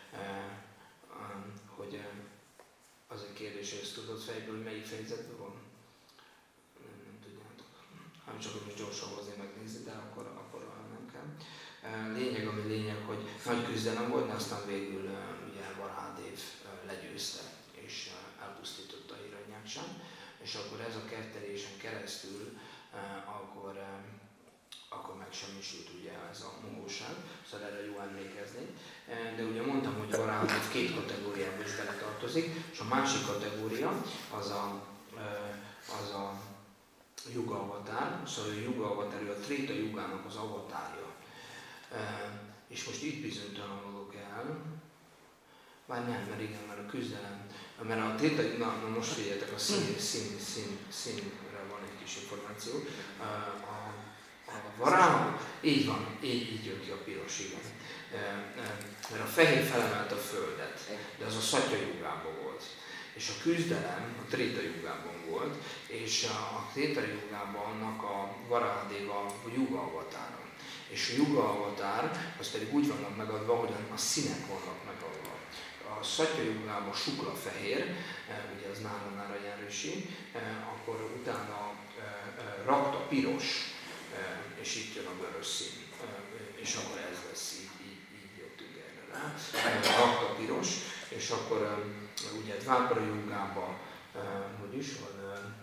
hogy az egy kérdés, hogy ezt tudod fejből, hogy melyik fejezetben van? Nem, nem tudjátok. Hát csak hogy most gyorsan hozni megnézni, de akkor, akkor nem kell. Lényeg, ami lényeg, hogy nagy küzdelem volt, de aztán végül ugye Varahadév legyőzte és elpusztította Hiranyáksát. És akkor ez a kettelésen keresztül akkor, akkor megsemmisült ugye ez a mohóság, szóval erre jó emlékezni. De ugye mondtam, hogy Varahadév két kategóriába is beletartozik, és a másik kategória az a, az a Yuga avatár, szóval a Yuga avatár, ő a Tréta Yugának az avatárja. És most itt bizonytalanodok el, bár nem, mert igen, mert a küzdelem, mert a Tréta, na, na most figyeljetek, a szín, szín, szín, színre van egy kis információ. A, a, a Varáha, így van, így, így jön ki a piros, igen. Mert a fehér felemelt a földet, de az a Szatya Jugában volt. És a küzdelem a Tréta Jugában volt, és a Tréta Jugában annak a Varahadév a Yuga avatára. És a Yuga avatár, az pedig úgy vannak megadva, hogy a színek vannak megadva. A Szatya Jugában sukla fehér, ugye az nála-nára járősi, akkor utána rakta piros, és itt jön a vörös szín. És akkor ez lesz, így, így, így jöttünk erre rá. Rakta piros, és akkor ugye Dvápara Jugában, hogy is van,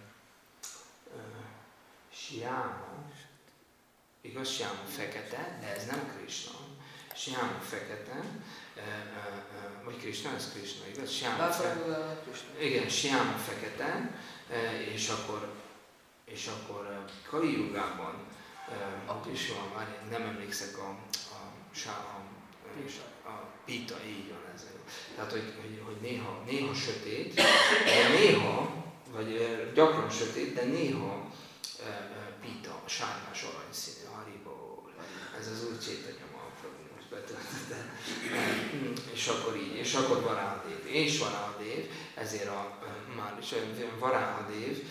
Siáma, igaz, Siáma fekete, de ez nem Krishna. Siáma fekete, vagy Krishna, ez Krishna, igaz? Siáma fekete. Igen, Siáma fekete, és akkor, és akkor Kali Jugában, is van, már nem emlékszek a, a, a, a, a Pita, így van ez. Tehát, hogy, hogy, hogy néha, néha sötét, de néha, vagy gyakran sötét, de néha Pita, sárgás aranyszínű, Hariból. Ez az új Csétanya Mahaprabhu most betöltette. És akkor így, és akkor Varahadév. És Varahadév, ezért a, már is Varahadév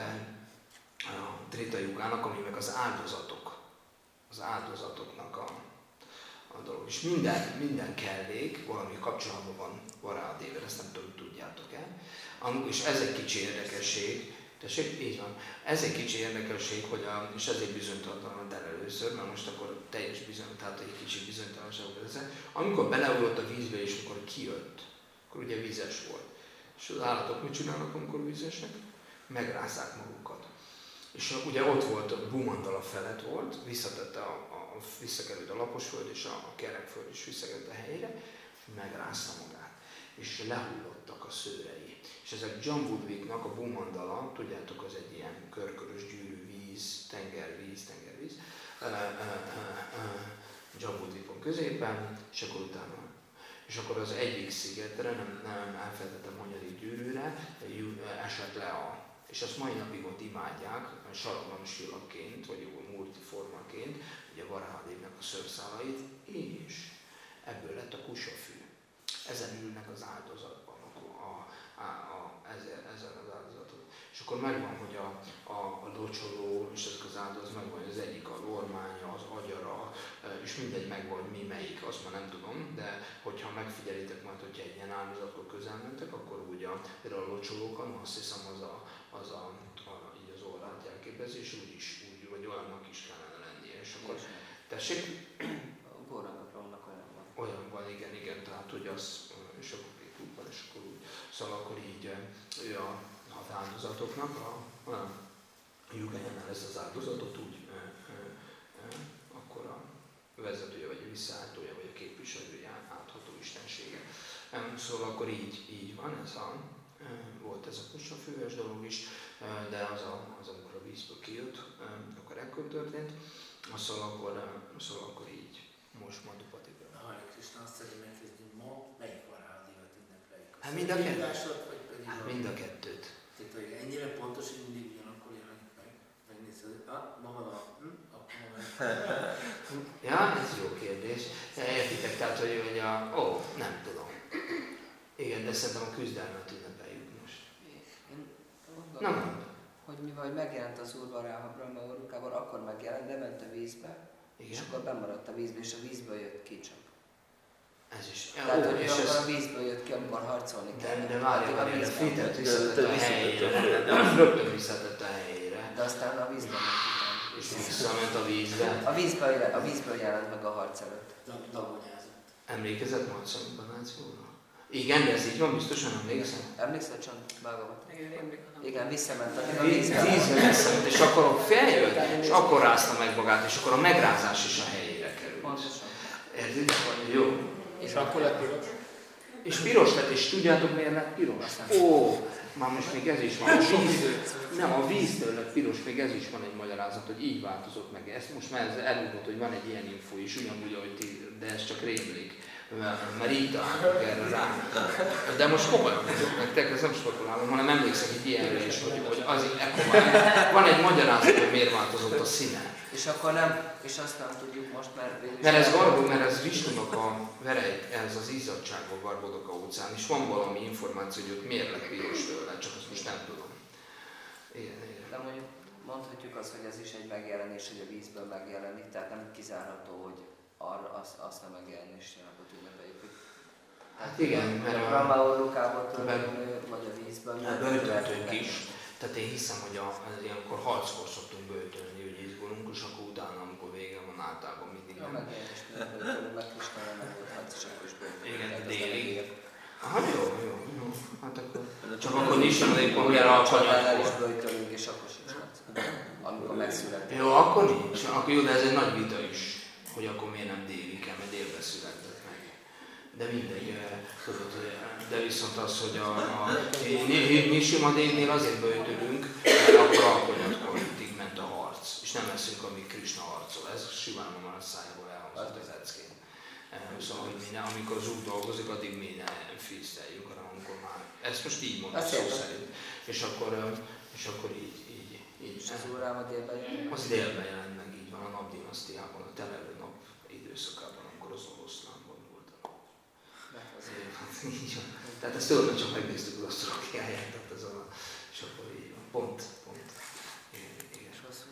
a Tréta Jugának, ami meg az áldozatok, az áldozatoknak a, a dolog. És minden, minden kellék valami kapcsolatban van Varahadévvel, ezt nem tudom, tudjátok-e. És ez egy kicsi érdekesség, tessék, így van. Ez egy kicsi érdekesség, hogy a, és ezért bizonytalan el először, mert most akkor teljes bizony, tehát egy kicsi bizonytalanságok ezzel. Amikor beleugrott a vízbe, és amikor kijött, akkor ugye vízes volt. És az állatok mit csinálnak, amikor vízesek? Megrázzák magukat. És ugye ott volt, a Bhumandala felett volt, visszatette a, a, visszakerült a laposföld, és a, a kerekföld is visszakerült a helyére, megrázta magát. És lehullottak a szőrei. És ezek Jambudviknak a Bhumandala, tudjátok, az egy ilyen körkörös gyűrű víz, tengervíz, tengervíz, uh, uh, uh, uh, Jambudvikon középen, és akkor utána. És akkor az egyik szigetre, nem, nem elfelejtettem, hanyadik gyűrűre, esett le a, és azt mai napig ott imádják, sarablanos csillagként, vagy jó multiformaként, ugye Varahadévnek a szőrszálait, és ebből lett a kusafű. Ezen ülnek az áldozatban, a, a, a, a, ezen, ezen az áldozatot. És akkor megvan, hogy a, a, a locsoló és ezek az áldozat megvan, hogy az egyik a lormánya, az agyara, és mindegy megvan, hogy mi melyik, azt már nem tudom, de hogyha megfigyelitek majd, hogyha egy ilyen áldozatkor közel mentek, akkor úgy a, a locsolókon, azt hiszem az a, az a, a így az orrát jelképezés, úgy is, úgy, vagy olyannak is kellene lennie. És akkor, tessék? A Górangapromnak olyan van. Olyan van, igen, igen, tehát hogy az, és akkor két úgy van, és akkor úgy. Szóval akkor így ő a az áldozatoknak, a, a Juganyánál ezt az áldozatot úgy e, e, e, akkor a vezetője, vagy a visszaálltója, vagy a képviselője átható istensége. E, szóval akkor így, így van, ez a, e, volt ez a kussafüves dolog is, e, de az, a, az amikor a vízből kijött, e, akkor ekkor történt, szóval akkor, e, szóval akkor így, most majd a patikra. Hare Krishna, azt szeretném megkérdezni, ma melyik varázsdivat ünnepeljük? Hát mind a kettőt. Vagy pedig Hát a- mind a kettőt. Tehát, hogy ennyire pontos, hogy mindig ugyanakkor jelenik meg. Megnézed, hogy ah, ma van a... Hm, akkor ma van a... Ja, ez jó kérdés. Értitek, tehát, hogy, hogy a... Ó, nem tudom. Igen, de szerintem a küzdelmet ünnepeljük most. Én gondolom, Nem mondom. hogy mivel megjelent az Úr Varáha Brahma orrukával, akkor megjelent, de ment a vízbe, és Igen, akkor bemaradt a vízbe, és a vízből jött ki csak. ez is. Tehát, Ó, hogy ő és akkor ez... a vízből jött ki, amikor harcolni De, kellett. de várj, Addig a várj, de vízben Fritet volt. visszatett a visszatett helyére. a Nem, rögtön visszatett a helyére. De aztán a vízben ment utána. És visszament a vízbe. A vízből, a vízből jelent meg a harc előtt. Da- Dagonyázott. Emlékezett Marcel Banációra? Igen, de ez így van, biztosan emlékszem. Emlékszel csak Bhagavat? Igen, rémlik. Igen, visszament a Víz- vízbe. Vízbe visszament, és akkor feljött, és akkor rázta meg magát, és akkor a megrázás is a helyére került. Pontosan. Érted? Jó. És akkor lett piros. És piros lett, és tudjátok miért lett piros? Ó, már most még ez is van. A víz, nem, a víztől lett piros, még ez is van egy magyarázat, hogy így változott meg. Ezt most már ez elmondott, hogy van egy ilyen info is, ugyanúgy, ahogy ti, de ez csak rémlik. Mert, mert így találnak erre rá. De most komolyan mondjuk nektek, ez nem sportolálom, hanem emlékszem egy ilyenre is, hogy, hogy az ekkor van, van egy magyarázat, hogy miért változott a színe. És akkor nem, és azt nem tudjuk most, mert végül is- Mert ez Garbó, mert ez Visnunak a verejt, ez az izzadságban Garbódok a óceán, és van valami információ, hogy ott miért lett piros tőle, csak azt most nem tudom. Igen, igen. De mondjuk mondhatjuk azt, hogy ez is egy megjelenés, hogy a vízből megjelenik, tehát nem kizárható, hogy arra azt, azt a megjelenésjágot ünnepeljük. Hát igen, mert a a- Brahma orrukából Be- történő, vagy a vízből. Hát böjtöltünk is. Tehát én hiszem, hogy a, az ilyenkor harckor szoktunk böjtölni, hogy izgulunk, és akkor utána, amikor vége van, általában mindig A nem. megjelenés böjtölünk, meg Krisnára meg volt harc, és akkor is böjtölünk. Igen, Tehát az délig. nem ér. Aha, jó, jó, jó. Hát akkor csak akkor nincs emlék, mivel a Csatánál is kanyarkor. böjtölünk, és akkor sincs harc. Amikor megszületett. Jó, akkor nincs. Akkor jó, de ez egy nagy vita is, hogy akkor miért nem déli kell, mert délbe született meg. De mindegy, eh, tudod, hogy, eh, de viszont az, hogy a, a mi sima délnél azért böjtölünk, mert akkor alkonyatkoritig ment a harc, és nem leszünk, amíg Krisna harcol. Ez simán a már szájából elhangzott az eckén. Eh, Szóval, hogy mi ne, amikor az úgy dolgozik, addig mi ne fízteljünk, hanem amikor már, ezt most így mondom Azt szó értem. szerint. És akkor, eh, és akkor így, így, így. És az órám a délben jön. Az délben jelent meg, így van, a napdinasztiában, a telelő nap időszakában, amikor az oroszlánban volt a nap. Hát az Azért, így van. Tehát ezt tudod, hogy csak megnéztük az asztrológiáját, tehát ez a, és akkor így van. Pont, pont. Igen, igen. és hosszú.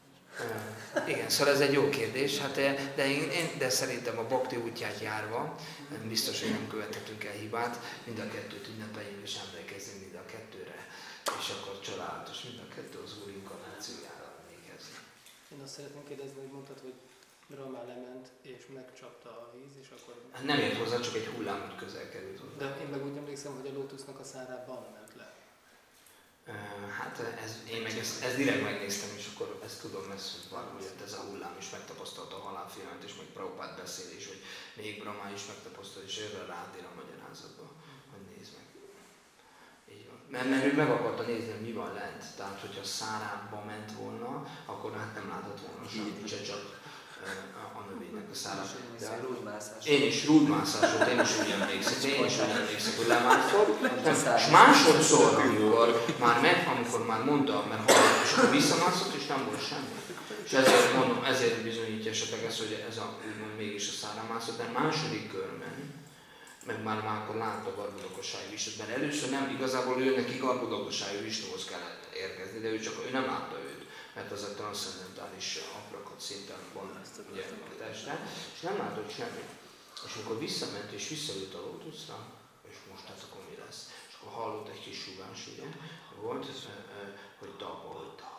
Uh, igen, szóval ez egy jó kérdés, hát, eh, de, én, én, de szerintem a bakti útját járva, nem biztos, hogy nem követhetünk el hibát, mind a kettőt ünnepeljünk és emlékezzünk mind a kettőre, és akkor csodálatos, mind a kettő az Úr inkarnációjára emlékezni. Én azt szeretném kérdezni, hogy mondtad, hogy Brahma lement és megcsapta a víz, és akkor... Hát nem ért hozzá, csak egy hullám úgy közel került hozzá. De én meg úgy emlékszem, hogy a lótusznak a szárában ment le. Uh, hát ez, én meg ezt, ezt direkt megnéztem, és akkor ezt tudom, ezt, hogy valahogy jött ez a hullám, és megtapasztalta a halálfélelmet, és meg Prabhupád beszél is, hogy még Brahma is megtapasztalta, és erre rátér a magyarázatba, hogy nézd meg. Így van. Mert, mert ő meg akarta nézni, hogy mi van lent. Tehát, hogyha szárába ment volna, akkor hát nem látott volna semmit, se csak uh, a növénynek a szára. De a rúdmászás. Én is rúdmászás volt, én is úgy emlékszem, én is úgy emlékszem, hogy lemászott, és másodszor, amikor már, meg, amikor már mondta, mert hallott, és akkor visszamászott, és nem volt semmi. És ezért mondom, ezért bizonyítja esetleg ezt, hogy ez a, úgymond mégis a szára mászott, de második körben meg már, már akkor látta Garbhodakasály Visnut, mert először nem, igazából ő neki Garbhodakasály Visnuhoz kellett érkezni, de ő csak ő nem látta őt, mert az a transzcendentális aprakat szinten van ugye, a teste, és nem látott semmit. És amikor visszament és visszaült a lótuszra, és most hát akkor mi lesz? És akkor hallott egy kis sugás, ugye, volt, hogy tapa, hogy tapa.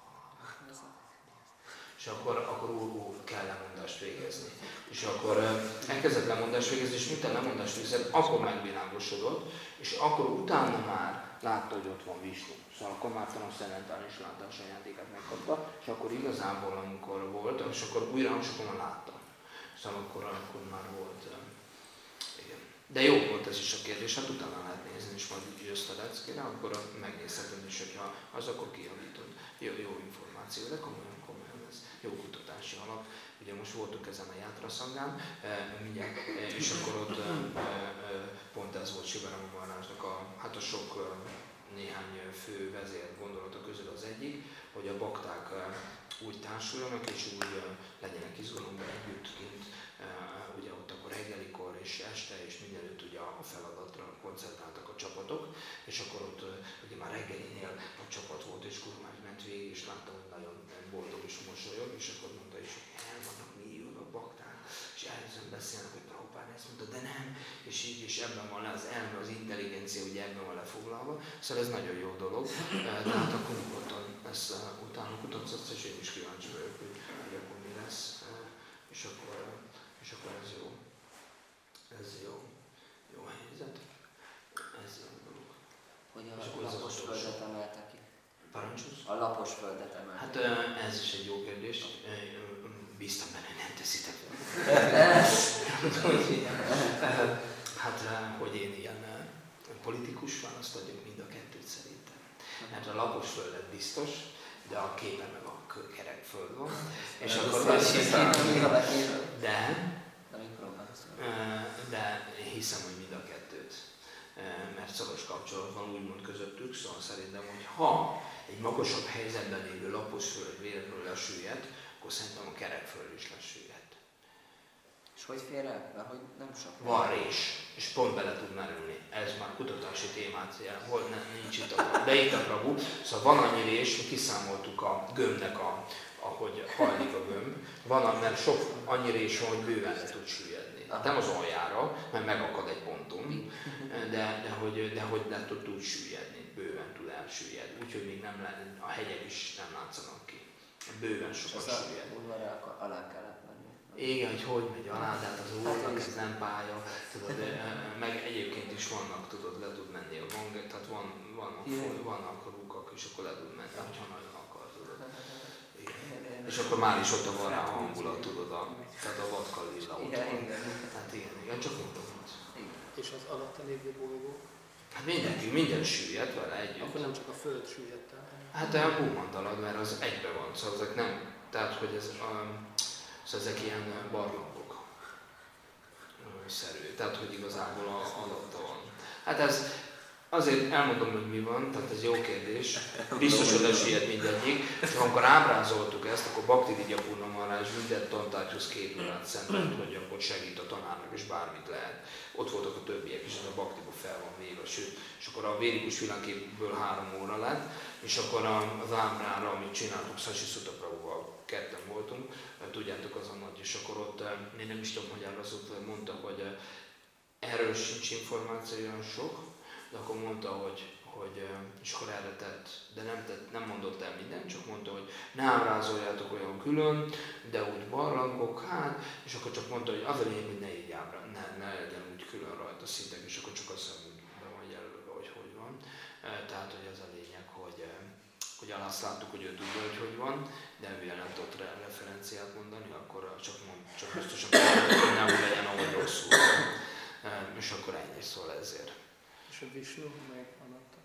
És akkor, akkor úr, úr kell lemondást végezni. És akkor elkezdett lemondást végezni, és miután lemondást végezett, akkor megvilágosodott, és akkor utána már látta, hogy ott van Visnu. Szóval akkor már transzcendentális látás ajándékát megkapta, és akkor igazából, amikor volt, és akkor újra, és akkor már látta. Szóval akkor, akkor már volt. Igen. De jó volt ez is a kérdés, hát utána lehet nézni, és majd jössz a leckére, akkor megnézheted is, hogyha az, akkor kijavítod. Jó, jó információ, de komolyan, komolyan ez jó kutatási alap. Ugye most voltunk ezen a Játraszangán, mindjárt, és akkor ott pont ez volt Sivarama Maharajnak a, hát a sok néhány fő vezér gondolata közül az egyik, hogy a bakták úgy társuljanak, és úgy legyenek izgalomban együtt kint, ugye ott akkor reggelikor és este, és mindenütt ugye a feladatra koncentráltak a csapatok, és akkor ott ugye már reggelinél a csapat volt, és Guru ment végig, és láttam, hogy nagyon boldog és mosolyog, és akkor mondta is, hogy el vannak milliók bakták, és először beszélnek, hogy Prabhupád ezt mondta, de nem, és így, és ebben van le az elme, az intelligencia, ugye ebben van lefoglalva, szóval ez nagyon jó dolog, tehát akkor nyugodtan ezt utána kutatsz, és én is kíváncsi vagyok, hogy, hogy akkor mi lesz, és akkor, és akkor ez jó, ez jó, jó helyzet, ez jó dolog. Hogy a lapos földet emelte ki? Parancsolsz? A lapos földet emelte. Hát ez is egy jó kérdés, bíztam benne, hogy nem teszitek Hát, hogy én ilyen politikus választ adjak, mind a kettőt szerintem. Mert a lapos földet biztos, de a képen meg a kerek föld van. És akkor azt hiszem, de, de hiszem, hogy mind a kettőt. Mert szoros kapcsolat van úgymond közöttük, szóval szerintem, hogy ha egy magasabb helyzetben lévő lapos föld véletlenül lesüllyed, akkor szerintem a kerekföld is lesüllyed. És hogy fér el? Mert hogy nem sok. Van rés, és pont bele tud merülni. Ez már kutatási témát jel, hol ne, nincs itt a de itt a Prabhu. Szóval van annyi rés, mi kiszámoltuk a gömbnek, a, ahogy hajlik a gömb. Van, mert sok annyi rés van, hogy bőven le tud süllyedni. Hát nem az aljára, mert megakad egy ponton, de, de, hogy, de hogy le tud, tud süllyedni, bőven tud elsüllyedni. Úgyhogy még nem le, a hegyek is nem látszanak ki. Bőven sokat süllyed. Alá kellett menni. Igen, hogy hogy megy alá, de hát az úrnak ez nem pálya, tudod, meg egyébként is vannak, tudod, le tud menni a gangek, tehát van, vannak, vannak rúgak, és akkor le tud menni, ha nagyon akar, tudod. Igen. És akkor már is ott a vará hangulat, tudod, a, tehát a vadkalilla ott van. Tehát igen, igen, csak mondom, hogy... És az alatta lévő bolygó? Hát mindenki, minden süllyedt vele együtt. Akkor nem csak a Föld süllyedt el. Hát a Bhumandalad, mert az egybe van, szóval ezek nem, tehát hogy ez, um, szóval ezek ilyen barlangok szerű, tehát hogy igazából a, alatta van. Hát ez, azért elmondom, hogy mi van, tehát ez jó kérdés, biztos oda siet mindegyik, és amikor ábrázoltuk ezt, akkor Bhakti Vidya Purna Maharaj minden tantárgyhoz két órát szentelt, hogy akkor segít a tanárnak, és bármit lehet. Ott voltak a többiek, és ez a Bhaktiba fel van véve, sőt, és akkor a védikus világképből három óra lett, és akkor az ábrára, amit csináltuk, Sashi Sutta Prabhuval, ketten voltunk, tudjátok az a nagy, és akkor ott, én nem is tudom, hogy ábrázolt, mondta, hogy erről sincs információ olyan sok, de akkor mondta, hogy, hogy és akkor erre tett, de nem, tett, nem mondott el mindent, csak mondta, hogy ne ábrázoljátok olyan külön, de úgy barlangok, hát, és akkor csak mondta, hogy az a lényeg, hogy ne így ábrá, ne, ne legyen úgy külön rajta szintek, és akkor csak azt mondja, be van jelölve, hogy hogy van. Tehát, hogy ez a lényeg, hogy, hogy azt láttuk, hogy ő tudja, hogy hogy van, de mivel nem tudott rá referenciát mondani, akkor csak, mond, csak biztosan mondta, hogy ne úgy legyen, ahogy rosszul. És akkor ennyi szól ezért. És a Visnu meg Ananta.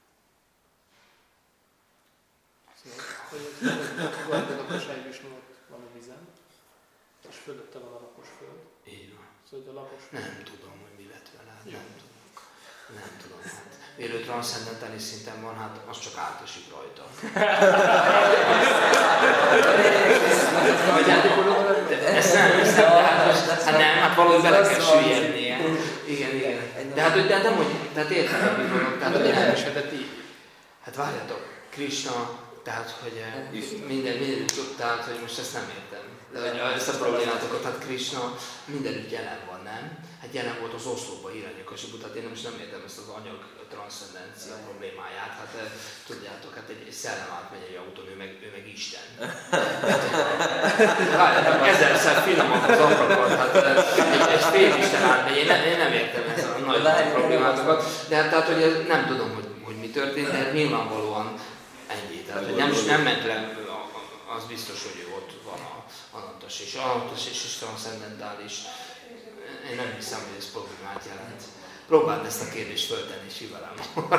Szóval, hogy a Garbhodakasály Visnu ott van a vizen, és fölötte van a lapos föld. Így van. Szóval, hogy a lapos föld. Nem tudom, hogy mi lett vele, nem tudom. Nem tudom, hát. Mielőtt transzcendentális szinten van, hát az csak átesik rajta. Ezt nem, ezt nem, hát nem, hát valahogy bele kell süllyednie. Igen, De hát, hogy- de nem, hogy, tehát érted, amit mondok, tehát, hogy nem, elmesedett így. hát várjatok, Krishna, tehát, hogy eh, Is. minden, minden, tehát, hogy most ezt nem értem. De hogy ezt a problémátokat, tehát Krishna mindenütt jelen van, nem? Hát jelen volt az Oszlóban Hiranyakasipu, tehát én most nem értem ezt az anyag transzcendencia problémáját. Hát eh, tudjátok, hát egy, egy szellem átmegy egy autón, ő meg, ő meg Isten. Hát, ezerszer finomabb az abrakat, hát eh, egy, egy fél Isten átmegy, én, ne, én nem értem ezt a nagy Várj, problémátokat. De hát tehát, hogy ez, nem tudom, hogy, hogy mi történt, de nyilvánvalóan ennyi. Tehát, hogy nem, nem ment le, az biztos, hogy ő ott van a Anantas és Anantas és is transzcendentális. Én nem hiszem, hogy ez problémát jelent. Próbáld ezt a kérdést föltenni Sivalám.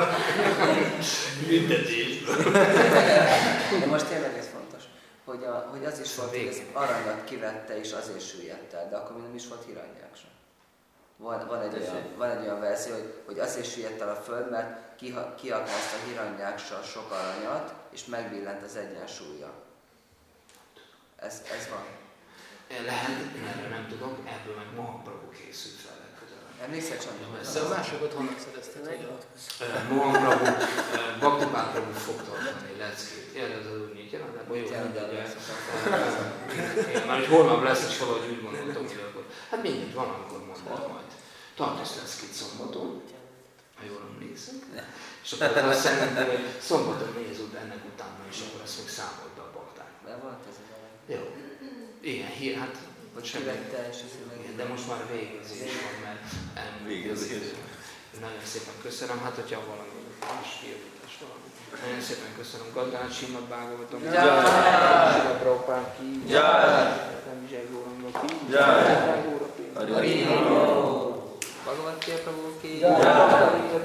Büntetésből. De most tényleg ez fontos, hogy, a, hogy az is volt, hogy az Végén. aranyat kivette és azért süllyedt el, de akkor még nem is volt Hiranyaksha. Van, van, egy olyan, van egy olyan verzió, hogy, hogy azért süllyedt el a föld, mert kiha, kiaknázta Hiranyaksha sok aranyat, és megbillent az egyensúlya. Ez, ez van. Lehet, én erről nem tudok, ebből meg Mahaprabhu készült fel legközelebb. Emlékszel csak? De a másokat honnan szerezted, hogy a... Mahaprabhu, Bhaktipád Prabhu fog tartani leckét. Erre az úgy nincs jelen, de jó, mindegy. Igen, már hogy holnap lesz, és valahogy úgy gondoltam, hogy akkor... Hát mindegy, van, amikor mondod majd. Tartasz leckét szombaton, ha jól emlékszem. És akkor azt szerintem, hogy szombaton nézd ennek utána, és akkor azt még számolt be a bakták. De volt ez az arany. Jó. Igen, hír, hát Hogy semmi. kivette és aztán Igen, de most már végezés van, mert elmúlt. Végezés. Nagyon szépen köszönöm, hát hogyha valami most kiavítás valami. Nagyon szépen köszönöm Gadgát, Simad Bhagavatam. Jaj! Simad Prabhupád ki. Jaj! Nem Vizsely Góranga ki. Jaj! Jaj Góra ki. Bhagavad-gita Prabhu ki. Jaj!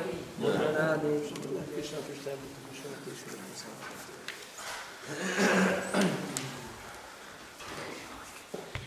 Krishna, Krishna, Krishna, Krishna, Krishna.